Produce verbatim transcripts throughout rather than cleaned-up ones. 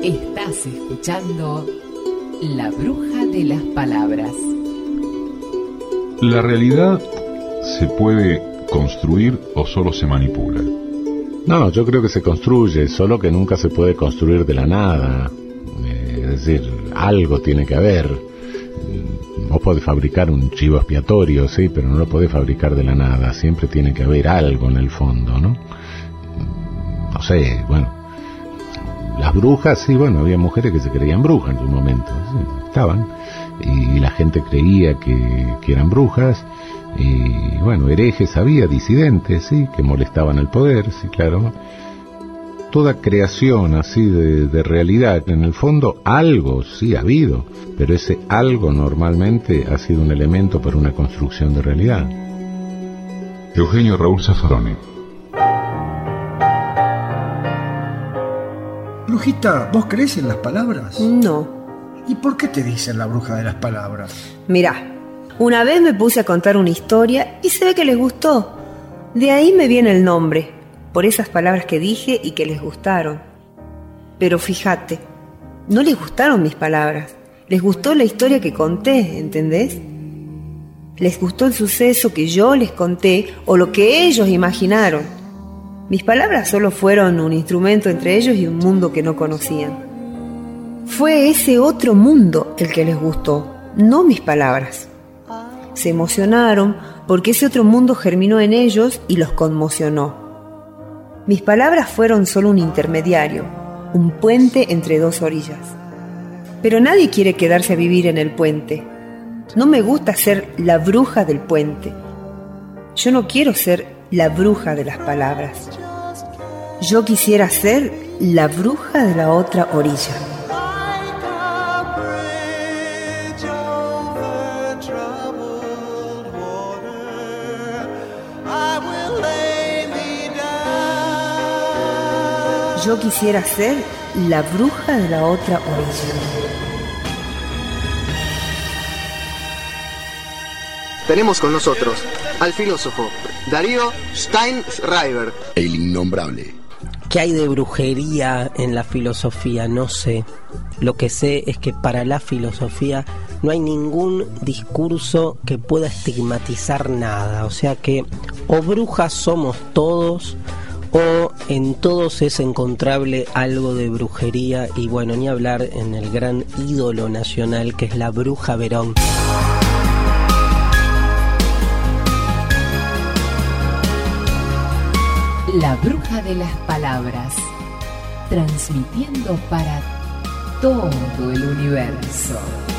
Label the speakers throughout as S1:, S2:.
S1: Estás escuchando La Bruja de las Palabras.
S2: ¿La realidad se puede construir o solo se manipula?
S3: No, yo creo que se construye, solo que nunca se puede construir de la nada. Eh, es decir, algo tiene que haber. Vos podés fabricar un chivo expiatorio, sí, pero no lo podés fabricar de la nada. Siempre tiene que haber algo en el fondo, ¿no? No sé, bueno. Las brujas, sí, bueno, había mujeres que se creían brujas en su momento, sí, estaban. Y la gente creía que, que eran brujas. Y bueno, herejes había, disidentes, sí, que molestaban al poder, sí, claro. Toda creación así de, de realidad, en el fondo algo sí ha habido, pero ese algo normalmente ha sido un elemento para una construcción de realidad.
S2: Eugenio Raúl Zaffaroni.
S4: Brujita, ¿vos crees en las palabras?
S5: No.
S4: ¿Y por qué te dicen la bruja de las palabras?
S5: Mirá. Una vez me puse a contar una historia y se ve que les gustó. De ahí me viene el nombre, por esas palabras que dije y que les gustaron. Pero fíjate, no les gustaron mis palabras, les gustó la historia que conté, ¿entendés? Les gustó el suceso que yo les conté o lo que ellos imaginaron. Mis palabras solo fueron un instrumento entre ellos y un mundo que no conocían. Fue ese otro mundo el que les gustó, no mis palabras. Se emocionaron porque ese otro mundo germinó en ellos y los conmocionó. Mis palabras fueron solo un intermediario, un puente entre dos orillas. Pero nadie quiere quedarse a vivir en el puente. No me gusta ser la bruja del puente. Yo no quiero ser la bruja de las palabras. Yo quisiera ser la bruja de la otra orilla. Yo quisiera ser la bruja de la otra orilla.
S6: Tenemos con nosotros al filósofo Darío Steinschreiber.
S7: El innombrable.
S8: ¿Qué hay de brujería en la filosofía? No sé. Lo que sé es que para la filosofía no hay ningún discurso que pueda estigmatizar nada. O sea que o brujas somos todos, o en todos es encontrable algo de brujería. Y bueno, ni hablar en el gran ídolo nacional que es la Bruja Verón.
S1: La Bruja de las Palabras, transmitiendo para todo el universo.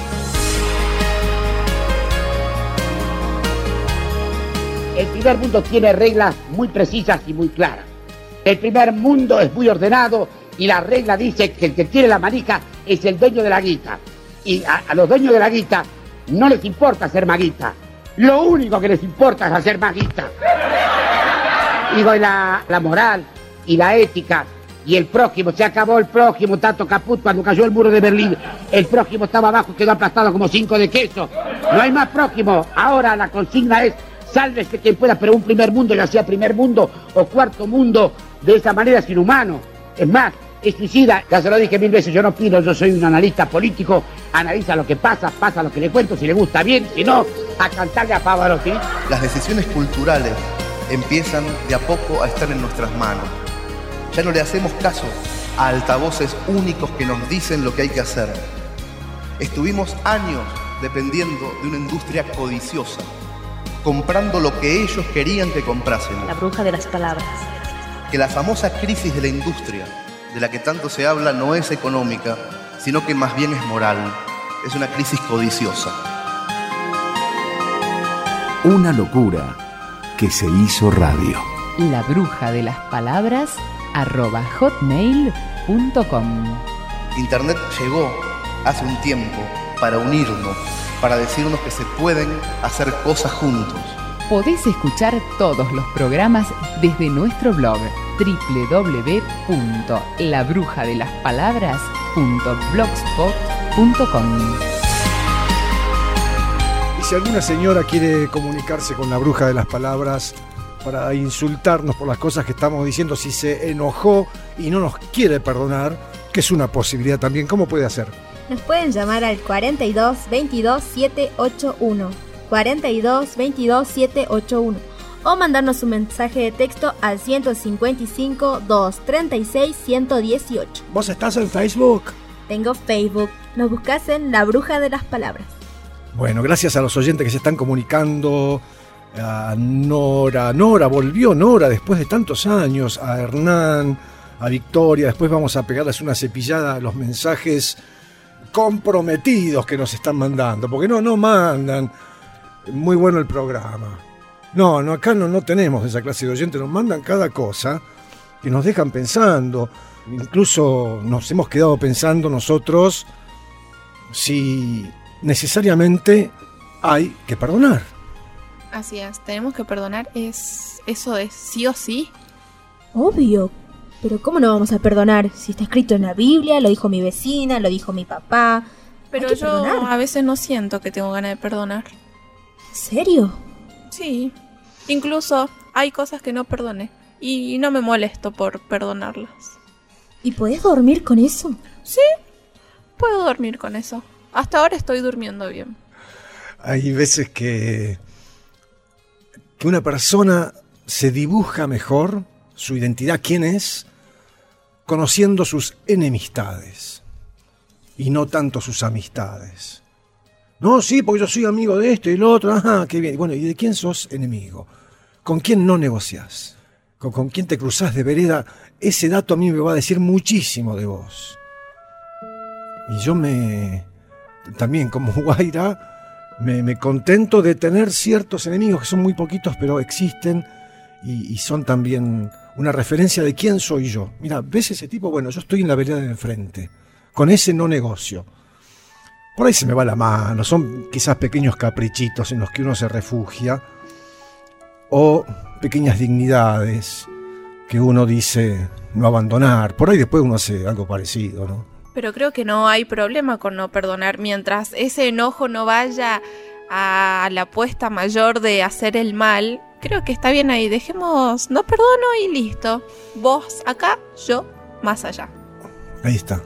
S9: El primer mundo tiene reglas muy precisas y muy claras. El primer mundo es muy ordenado y la regla dice que el que tiene la manija es el dueño de la guita. Y a, a los dueños de la guita no les importa hacer maguita. Lo único que les importa es hacer maguita. Digo, la, la moral y la ética y el prójimo, se acabó el prójimo, tanto caput cuando cayó el muro de Berlín. El prójimo estaba abajo y quedó aplastado como cinco de queso. No hay más prójimo. Ahora la consigna es: sálvese quien pueda, pero un primer mundo, ya sea primer mundo o cuarto mundo, de esa manera es inhumano. Es más, es suicida. Ya se lo dije mil veces, yo no opino, yo soy un analista político, analiza lo que pasa, pasa lo que le cuento, si le gusta bien, si no, a cantarle a Pavarotti.
S10: Las decisiones culturales empiezan de a poco a estar en nuestras manos. Ya no le hacemos caso a altavoces únicos que nos dicen lo que hay que hacer. Estuvimos años dependiendo de una industria codiciosa, comprando lo que ellos querían que comprásemos.
S11: La bruja de las palabras.
S10: Que la famosa crisis de la industria, de la que tanto se habla, no es económica, sino que más bien es moral. Es una crisis codiciosa.
S12: Una locura que se hizo radio.
S1: La Bruja de las Palabras arroba hotmail punto com.
S10: Internet llegó hace un tiempo para unirnos, para decirnos que se pueden hacer cosas juntos.
S1: Podés escuchar todos los programas desde nuestro blog doble u doble u doble u punto la bruja de las palabras punto blogspot punto com.
S4: Y si alguna señora quiere comunicarse con la Bruja de las Palabras para insultarnos por las cosas que estamos diciendo, si se enojó y no nos quiere perdonar, que es una posibilidad también. ¿Cómo puede hacer?
S7: Nos pueden llamar al cuarenta y dos veintidós setecientos ochenta y uno, cuarenta y dos veintidós setecientos ochenta y uno, o mandarnos un mensaje de texto al ciento cincuenta y cinco, doscientos treinta y seis, ciento dieciocho.
S4: ¿Vos estás en Facebook?
S7: Tengo Facebook. Nos buscas en La Bruja de las Palabras.
S4: Bueno, gracias a los oyentes que se están comunicando. A Nora, Nora, volvió Nora después de tantos años. A Hernán, a Victoria. Después vamos a pegarles una cepillada a los mensajes comprometidos que nos están mandando. Porque no, no mandan. Muy bueno el programa. No, no, acá no, no tenemos esa clase de oyentes. Nos mandan cada cosa que nos dejan pensando. Incluso nos hemos quedado pensando nosotros si necesariamente hay que perdonar.
S11: Así es, tenemos que perdonar, es eso es sí o sí.
S7: Obvio, pero ¿cómo no vamos a perdonar? Si está escrito en la Biblia, lo dijo mi vecina, lo dijo mi papá.
S11: Pero yo perdonar. A veces no siento que tengo ganas de perdonar.
S7: ¿En serio?
S11: Sí, incluso hay cosas que no perdoné y no me molesto por perdonarlas.
S7: ¿Y podés dormir con eso?
S11: Sí, puedo dormir con eso. Hasta ahora estoy durmiendo bien.
S4: Hay veces que, que una persona se dibuja mejor su identidad, quién es, conociendo sus enemistades y no tanto sus amistades. No, sí, porque yo soy amigo de esto y lo otro. Ajá, qué bien. Bueno, ¿y de quién sos enemigo? ¿Con quién no negociás? ¿Con, con quién te cruzás de vereda? Ese dato a mí me va a decir muchísimo de vos. Y yo me... también como Guaira, me, me contento de tener ciertos enemigos que son muy poquitos, pero existen y, y son también una referencia de quién soy yo. Mira, ¿ves ese tipo? Bueno, yo estoy en la vereda de enfrente. Con ese no negocio. Por ahí se me va la mano. Son quizás pequeños caprichitos en los que uno se refugia. O pequeñas dignidades que uno dice no abandonar. Por ahí después uno hace algo parecido, ¿no?
S11: Pero creo que no hay problema con no perdonar mientras ese enojo no vaya a la apuesta mayor de hacer el mal. Creo que está bien ahí. Dejemos, no perdono y listo. Vos acá, yo más allá.
S4: Ahí está.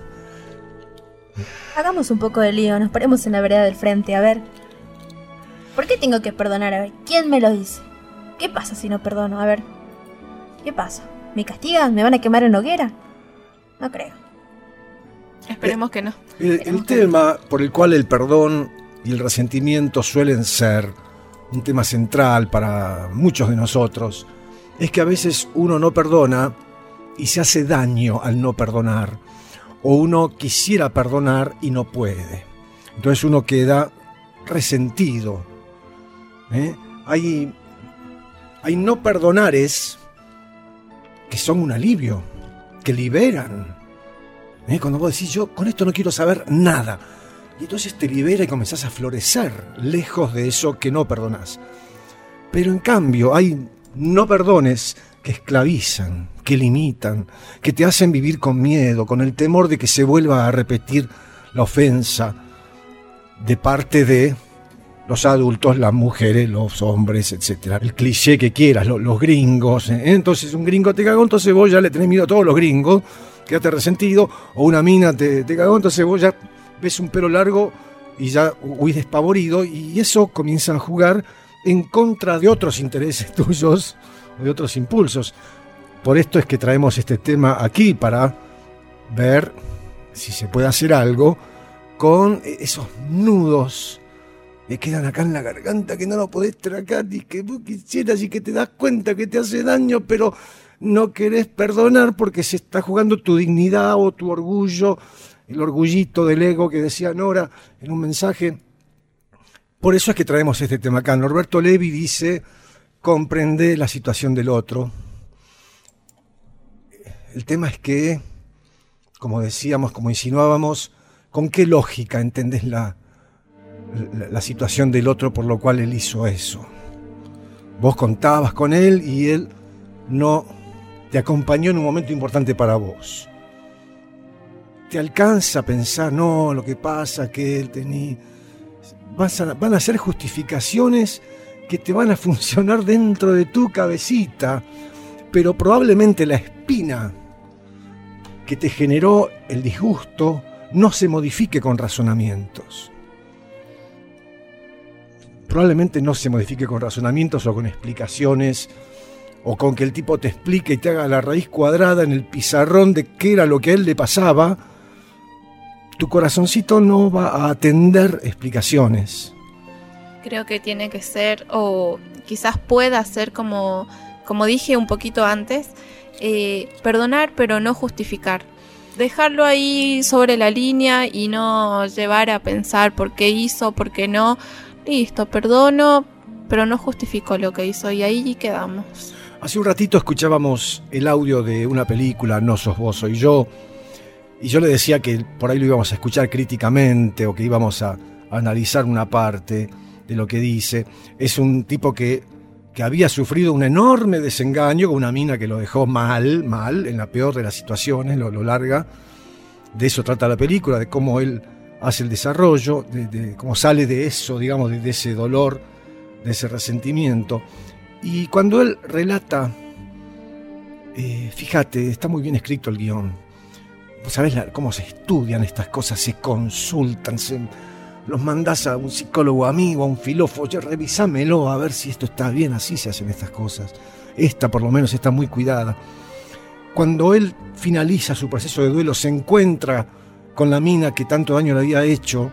S7: Hagamos un poco de lío, nos paremos en la vereda del frente, a ver. ¿Por qué tengo que perdonar? A ver, ¿quién me lo dice? ¿Qué pasa si no perdono? A ver, ¿qué pasa? ¿Me castigan? ¿Me van a quemar en hoguera? No creo.
S11: Esperemos que no.
S4: El, el tema por el cual el perdón y el resentimiento suelen ser un tema central para muchos de nosotros es que a veces uno no perdona y se hace daño al no perdonar, o uno quisiera perdonar y no puede. Entonces uno queda resentido. ¿Eh? Hay, hay no perdonares que son un alivio, que liberan. ¿Eh? Cuando vos decís, yo con esto no quiero saber nada. Y entonces te libera y comenzás a florecer lejos de eso que no perdonás. Pero en cambio hay no perdones que esclavizan, que limitan, que te hacen vivir con miedo, con el temor de que se vuelva a repetir la ofensa de parte de los adultos, las mujeres, los hombres, etcétera. El cliché que quieras, los, los gringos. ¿eh? Entonces un gringo te cagó, entonces vos ya le tenés miedo a todos los gringos, quedaste resentido, o una mina te, te cagó, entonces vos ya ves un pelo largo y ya huís despavorido, y eso comienza a jugar en contra de otros intereses tuyos, de otros impulsos. Por esto es que traemos este tema aquí, para ver si se puede hacer algo con esos nudos que quedan acá en la garganta, que no lo podés tragar y que vos quisieras y que te das cuenta que te hace daño, pero no querés perdonar porque se está jugando tu dignidad o tu orgullo, el orgullito del ego que decía Nora en un mensaje. Por eso es que traemos este tema acá. Norberto Levi dice: comprende la situación del otro. El tema es que, como decíamos, como insinuábamos, ¿con qué lógica entendés la, la, la situación del otro por lo cual él hizo eso? Vos contabas con él y él no te acompañó en un momento importante para vos. Te alcanza a pensar, no, lo que pasa que él tenía... Vas a, van a ser justificaciones que te van a funcionar dentro de tu cabecita, pero probablemente la espina que te generó el disgusto no se modifique con razonamientos. Probablemente no se modifique con razonamientos o con explicaciones, o con que el tipo te explique y te haga la raíz cuadrada en el pizarrón de qué era lo que a él le pasaba. Tu corazoncito no va a atender explicaciones.
S11: Creo que tiene que ser, o quizás pueda ser como, como dije un poquito antes, eh, perdonar pero no justificar. Dejarlo ahí sobre la línea y no llevar a pensar por qué hizo, por qué no. Listo, perdono, pero no justifico lo que hizo y ahí quedamos.
S4: Hace un ratito escuchábamos el audio de una película, No sos vos, soy yo, y yo le decía que por ahí lo íbamos a escuchar críticamente o que íbamos a, a analizar una parte de lo que dice. Es un tipo que, que había sufrido un enorme desengaño con una mina que lo dejó mal, mal, en la peor de las situaciones, lo, lo larga. De eso trata la película, de cómo él hace el desarrollo, de, de cómo sale de eso, digamos, de, de ese dolor, de ese resentimiento. Y cuando él relata, eh, fíjate, está muy bien escrito el guión. Vos sabés la, cómo se estudian estas cosas, se consultan, se, los mandás a un psicólogo amigo, a un filósofo, oye, revisámelo a ver si esto está bien, así se hacen estas cosas. Esta por lo menos está muy cuidada. Cuando él finaliza su proceso de duelo, se encuentra con la mina que tanto daño le había hecho.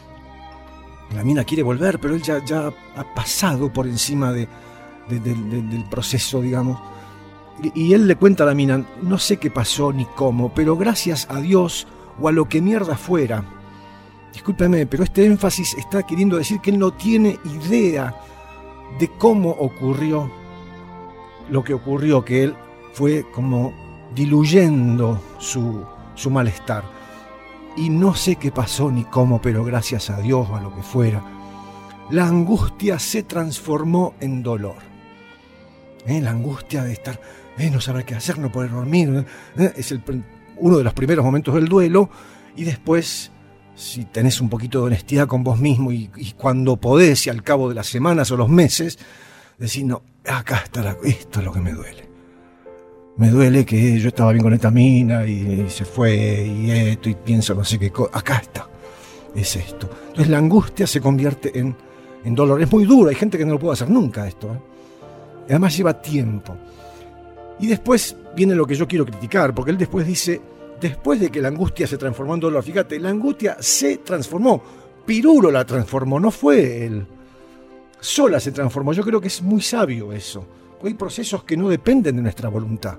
S4: La mina quiere volver, pero él ya, ya ha pasado por encima de, de, de, de, del proceso, digamos. Y, y él le cuenta a la mina, no sé qué pasó ni cómo, pero gracias a Dios o a lo que mierda fuera. Discúlpeme, pero este énfasis está queriendo decir que él no tiene idea de cómo ocurrió lo que ocurrió, que él fue como diluyendo su, su malestar. Y no sé qué pasó ni cómo, pero gracias a Dios o a lo que fuera, la angustia se transformó en dolor. ¿Eh? La angustia de estar, eh, no saber qué hacer, no poder dormir, ¿eh? Es el, uno de los primeros momentos del duelo. Y después, si tenés un poquito de honestidad con vos mismo y, y cuando podés y al cabo de las semanas o los meses, decís, no, acá está, la, esto es lo que me duele. Me duele que yo estaba bien con esta mina y, y se fue y esto y pienso no sé qué cosa. Acá está, es esto. Entonces la angustia se convierte en, en dolor. Es muy duro, hay gente que no lo puede hacer nunca esto, ¿eh? Además lleva tiempo. Y después viene lo que yo quiero criticar, porque él después dice, después de que la angustia se transformó en dolor, fíjate, la angustia se transformó. Pirulo la transformó, no fue él. Sola se transformó. Yo creo que es muy sabio eso. Hay procesos que no dependen de nuestra voluntad.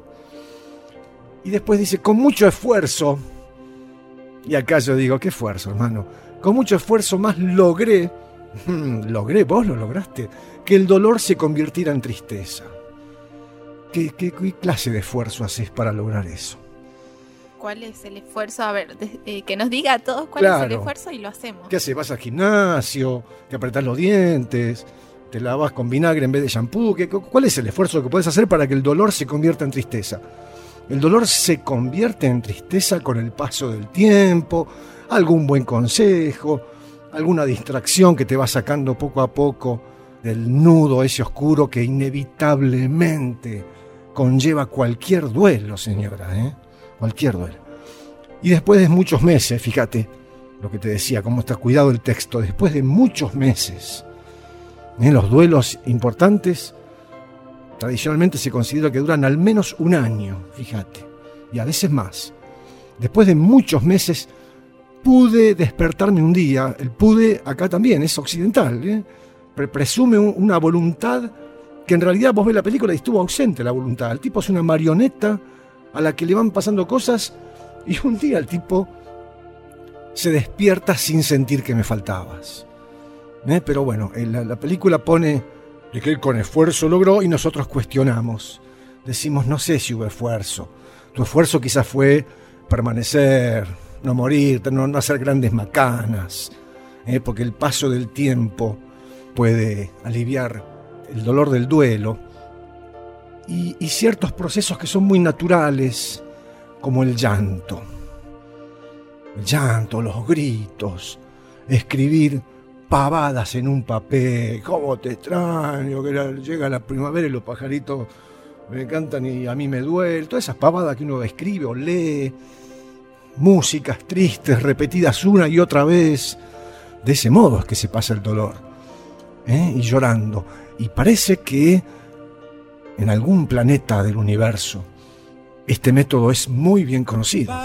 S4: Y después dice, con mucho esfuerzo, y acá yo digo, ¿qué esfuerzo, hermano? Con mucho esfuerzo más logré, logré, vos lo lograste, que el dolor se convirtiera en tristeza. ¿Qué, qué, qué clase de esfuerzo haces para lograr eso?
S11: ¿Cuál es el esfuerzo? A ver, de, eh, que nos diga a todos cuál
S4: Claro.
S11: es el esfuerzo y lo hacemos.
S4: ¿Qué haces? ¿Vas al gimnasio? ¿Te apretás los dientes? ¿Te lavas con vinagre en vez de shampoo? ¿Qué, ¿Cuál es el esfuerzo que puedes hacer para que el dolor se convierta en tristeza? El dolor se convierte en tristeza con el paso del tiempo, algún buen consejo, alguna distracción que te va sacando poco a poco del nudo ese oscuro que inevitablemente conlleva cualquier duelo, señora, ¿eh? Cualquier duelo. Y después de muchos meses, fíjate lo que te decía, cómo está cuidado el texto, después de muchos meses, ¿eh? Los duelos importantes tradicionalmente se considera que duran al menos un año, fíjate, y a veces más. Después de muchos meses pude despertarme un día, el pude acá también, es occidental, ¿eh? Pre- presume un, una voluntad que en realidad vos ves la película y estuvo ausente la voluntad. El tipo es una marioneta a la que le van pasando cosas y un día el tipo se despierta sin sentir que me faltabas. ¿Eh? Pero bueno, la, la película pone de que él con esfuerzo logró y nosotros cuestionamos. Decimos, no sé si hubo esfuerzo. Tu esfuerzo quizás fue permanecer, no morir, no, no hacer grandes macanas, ¿eh? Porque el paso del tiempo puede aliviar el dolor del duelo y, y ciertos procesos que son muy naturales, como el llanto. El llanto, los gritos, escribir pavadas en un papel. ¿Cómo te extraño? Que la, llega la primavera y los pajaritos Me encantan y a mí me duele, todas esas pavadas que uno escribe o lee, músicas tristes repetidas una y otra vez. De ese modo es que se pasa el dolor, ¿eh? Y llorando. Y parece que en algún planeta del universo este método es muy bien conocido.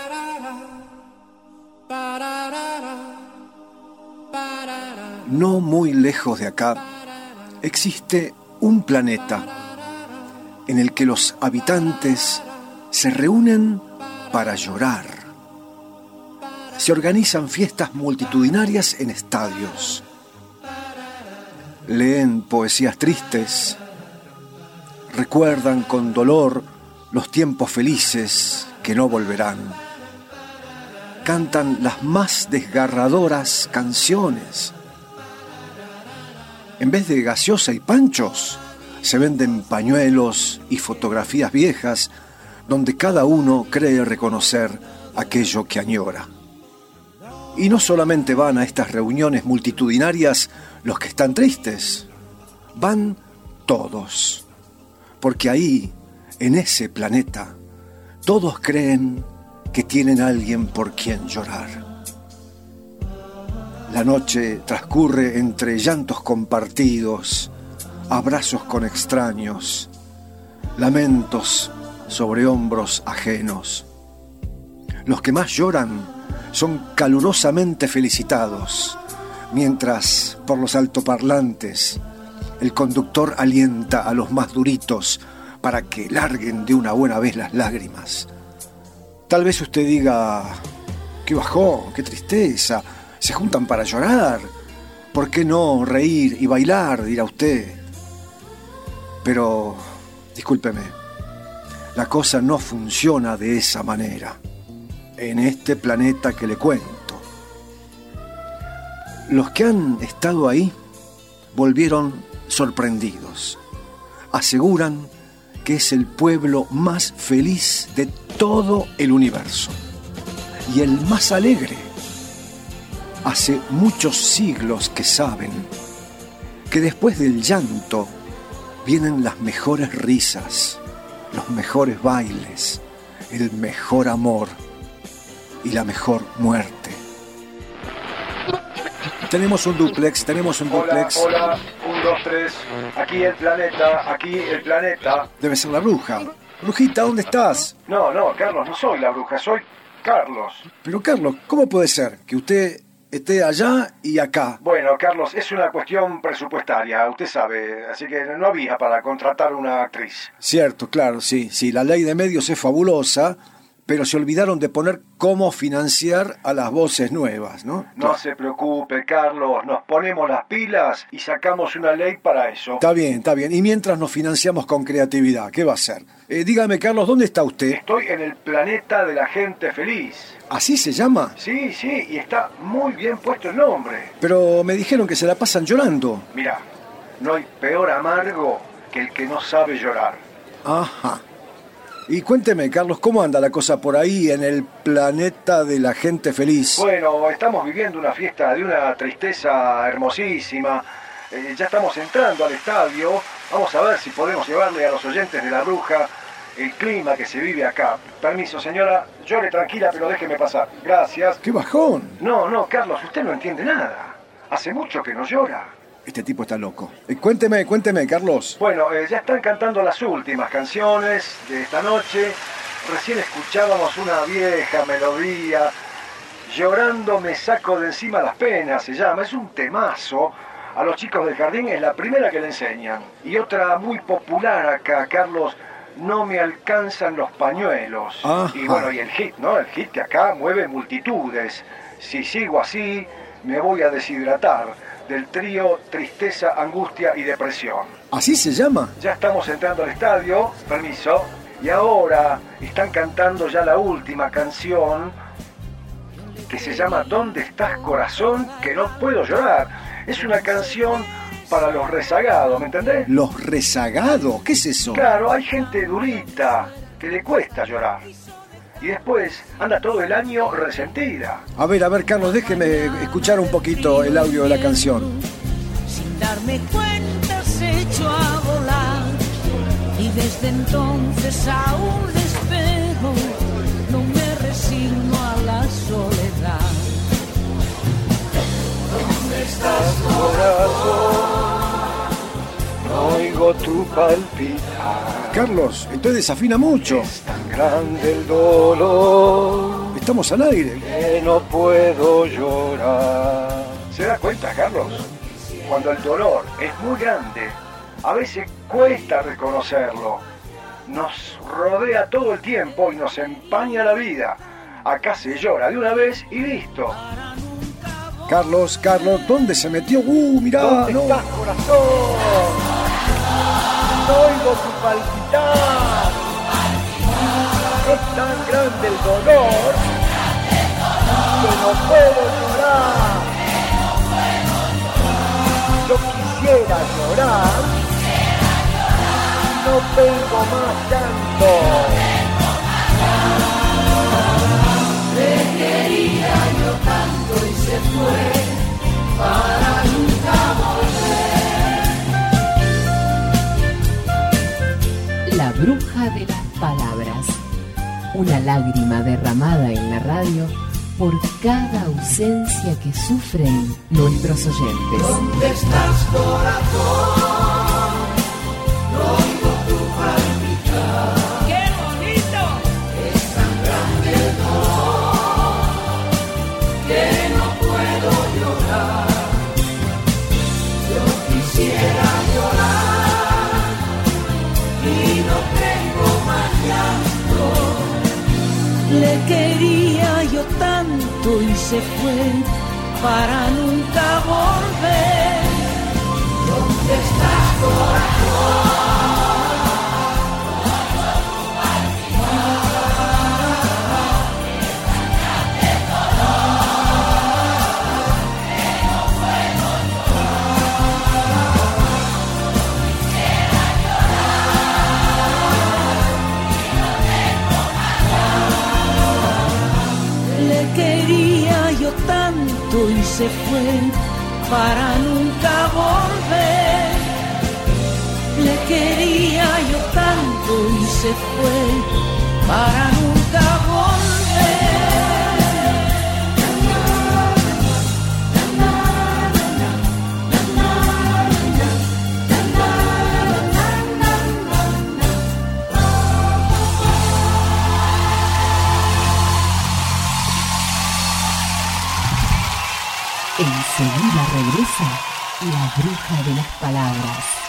S13: No muy lejos de acá existe un planeta en el que los habitantes se reúnen para llorar. Se organizan fiestas multitudinarias en estadios. Leen poesías tristes. Recuerdan con dolor los tiempos felices que no volverán. Cantan las más desgarradoras canciones. En vez de gaseosa y panchos, se venden pañuelos y fotografías viejas donde cada uno cree reconocer aquello que añora. Y no solamente van a estas reuniones multitudinarias los que están tristes, van todos, porque ahí, en ese planeta, todos creen que tienen a alguien por quien llorar. La noche transcurre entre llantos compartidos, abrazos con extraños, lamentos sobre hombros ajenos. Los que más lloran son calurosamente felicitados, mientras por los altoparlantes el conductor alienta a los más duritos para que larguen de una buena vez las lágrimas. Tal vez usted diga, qué bajón, qué tristeza, se juntan para llorar, ¿por qué no reír y bailar?, dirá usted. Pero, discúlpeme, la cosa no funciona de esa manera en este planeta que le cuento. Los que han estado ahí volvieron sorprendidos. Aseguran que es el pueblo más feliz de todo el universo y el más alegre. Hace muchos siglos que saben que después del llanto vienen las mejores risas, los mejores bailes, el mejor amor y la mejor muerte. Tenemos un duplex, tenemos un duplex.
S4: Hola, hola, un, dos, tres. Aquí el planeta, aquí el planeta.
S13: Debe ser la bruja. Brujita, ¿dónde estás?
S4: No, no, Carlos, no soy la bruja, soy Carlos.
S13: Pero Carlos, ¿cómo puede ser que usted esté allá y acá?
S4: Bueno, Carlos, es una cuestión presupuestaria, usted sabe, así que no había para contratar una actriz.
S13: Cierto, claro, sí, sí, la ley de medios es fabulosa, pero se olvidaron de poner cómo financiar a las voces nuevas, ¿no?
S4: No se preocupe, Carlos, nos ponemos las pilas y sacamos una ley para eso.
S13: Está bien, está bien. Y mientras nos financiamos con creatividad, ¿qué va a hacer? Eh, dígame, Carlos, ¿dónde está usted?
S4: Estoy en el planeta de la gente feliz.
S13: ¿Así se llama?
S4: Sí, sí, y está muy bien puesto el nombre.
S13: Pero me dijeron que se la pasan llorando.
S4: Mirá, no hay peor amargo que el que no sabe llorar.
S13: Ajá. Y cuénteme, Carlos, ¿cómo anda la cosa por ahí en el planeta de la gente feliz?
S4: Bueno, estamos viviendo una fiesta de una tristeza hermosísima. Eh, ya estamos entrando al estadio. Vamos a ver si podemos llevarle a los oyentes de La Bruja el clima que se vive acá. Permiso, señora, llore tranquila, pero déjeme pasar. Gracias.
S13: ¡Qué bajón!
S4: No, no, Carlos, usted no entiende nada. Hace mucho que no llora.
S13: Este tipo está loco. Eh, cuénteme, cuénteme, Carlos.
S4: Bueno, eh, ya están cantando las últimas canciones de esta noche. Recién escuchábamos una vieja melodía. Llorando me saco de encima las penas, se llama. Es un temazo. A los chicos del jardín es la primera que le enseñan. Y otra muy popular acá, Carlos, no me alcanzan los pañuelos.
S13: Ajá.
S4: Y bueno, y el hit, ¿no? El hit que acá mueve multitudes. Si sigo así, me voy a deshidratar. Del trío Tristeza, Angustia y Depresión.
S13: ¿Así se llama?
S4: Ya estamos entrando al estadio, permiso, y ahora están cantando ya la última canción que se llama ¿Dónde estás, corazón? Que no puedo llorar. Es una canción para los rezagados, ¿me entendés?
S13: ¿Los rezagados? ¿Qué es eso?
S4: Claro, hay gente durita que le cuesta llorar. Y después anda todo el año resentida.
S13: A ver, a ver, Carlos, déjeme escuchar un poquito el audio de la canción.
S14: Sin darme cuenta se echó a volar y desde entonces aún le espero, no me resigno a la soledad.
S15: ¿Dónde estás, corazón? No oigo tu palpitar.
S4: Carlos, entonces desafina mucho.
S15: Es tan grande el dolor.
S4: Estamos al aire.
S15: Que no puedo llorar. ¿Se da cuenta, Carlos? Cuando el dolor es muy grande, a veces cuesta reconocerlo. Nos rodea todo el tiempo y nos empaña la vida. Acá se llora de una vez y listo.
S4: Carlos, Carlos, ¿dónde se metió? ¡Uh, mirá!
S15: ¿Dónde
S4: no.
S15: estás, corazón? No oigo tu palpitar. Es tan grande el dolor que no puedo llorar. Yo quisiera llorar, no tengo más llanto.
S14: Te quería yo tanto y se fue para nunca volver.
S1: La bruja de las palabras. Una lágrima derramada en la radio por cada ausencia que sufren nuestros oyentes.
S14: ¿Dónde estás, corazón? No oigo tu palpitar. ¡Qué bonito! Es tan grande el dolor que no puedo llorar. Yo quisiera llorar y no tengo más llanto. Le quería yo tanto y se fue para nunca volver. ¿Dónde estás, corazón? Quería yo tanto y se fue para nunca volver. Le quería yo tanto y se fue para nunca volver.
S1: Enseguida regresa la bruja de las palabras.